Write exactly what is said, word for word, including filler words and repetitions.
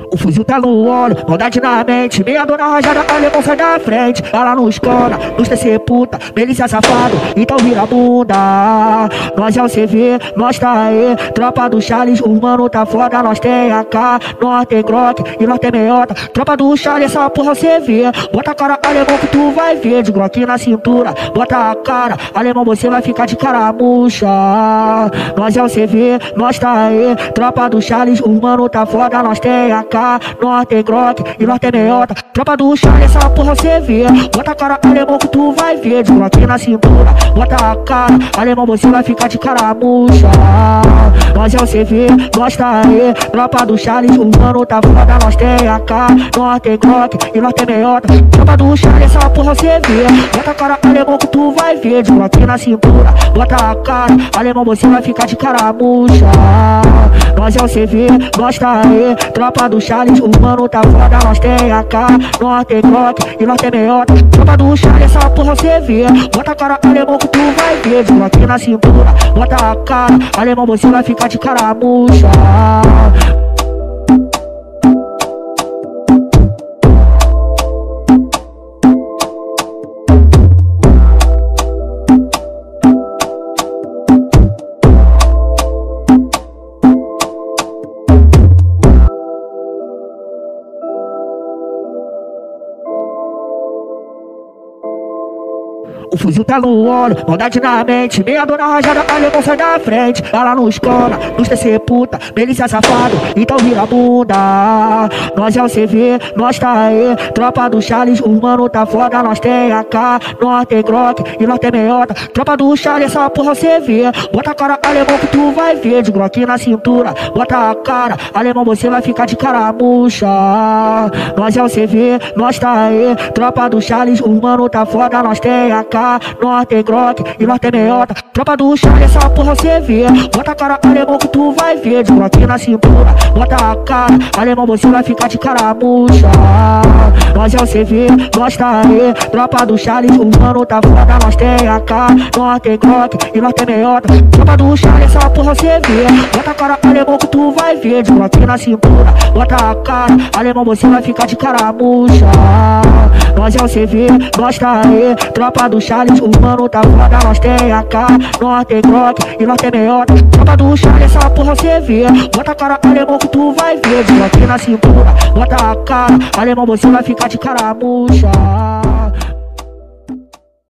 O fuzil tá no olho, maldade na mente. Meia dona rajada, alemão sai da frente. Ela não escola, nos ter puta, milícia safado, então vira bunda. Nós é o C V, nós tá aí. Tropa do Charles, os mano tá foda. Nós tem A K, nós tem Glock e nós tem meiota. Tropa do Charles, essa porra você vê. Bota a cara, alemão, que tu vai ver. De Glock na cintura, bota a cara, alemão, você vai ficar de cara murcha. Nós é o C V, nós tá aí. Tropa do Charles, os mano tá foda. Nós tem A K, nós tem Glock e nós tem meiota. Tropa do Charles, essa porra você vê. Bota a cara, alemão, que tu vai ver. De Glock na cintura, bota a cara, alemão, você vai ficar de cara murcha. Nós é o C V, nós tá aí. Tropa do Charles, o mano tá foda. Nós tem A K, nós tem Glock e nós tem meiota. Tropa do Charles, essa porra você vê. Bota a cara, alemão, que tu vai ver. De Glock na cintura, bota a cara, alemão, você vai ficar de cara murcha. Nós é o C V, nós tá aí. Tropa do Charles, o mano tá foda. Nós tem A K, nós tem Glock e nós tem meiota. Tropa do Charles, essa porra você vê. Bota a cara, alemão, que tu vai ver. De Glock na cintura, bota a cara, alemão, você vai ficar de cara murcha. O fuzil tá no olho, maldade na mente. Meia dona rajada, alemão sai da frente. Ela não escola, nos ter puta, milícia safado, então vira bunda. Nós é o C V, nós tá aí. Tropa do Charles, os mano tá foda. Nós tem A K, nós tem Glock e nós tem meiota. Tropa do Charles, essa porra você vê. Bota a cara, alemão, que tu vai ver. De Glock na cintura, bota a cara, alemão, você vai ficar de cara murcha. Nós é o C V, nós tá aí. Tropa do Charles, os mano tá foda. Nós tem A K, nós tem Glock e nós tem meiota. Tropa do Charles, essa porra você vê. Bota a cara, alemão, que tu vai ver. De Glock na cintura, bota a cara, alemão, você vai ficar de cara murcha. Nós é o C V, nós tá aí. Tropa do Charles, o mano tá foda. Nós tem A K, nós tem Glock e nós tem meiota. Tropa do Charles, essa porra você vê. Bota a cara, alemão, que tu vai ver. De Glock na cintura, bota a cara, alemão, você vai ficar de cara murcha. Nós é o C V, nós tá aí. Tropa do Charles, o mano tá foda. Nós tem A K, nós tem Glock e nós tem meiota. Tropa do Charles, essa porra você vê. Bota a cara, alemão, que tu vai ver. De Glock na cintura, bota a cara, alemão, você vai ficar de cara murcha.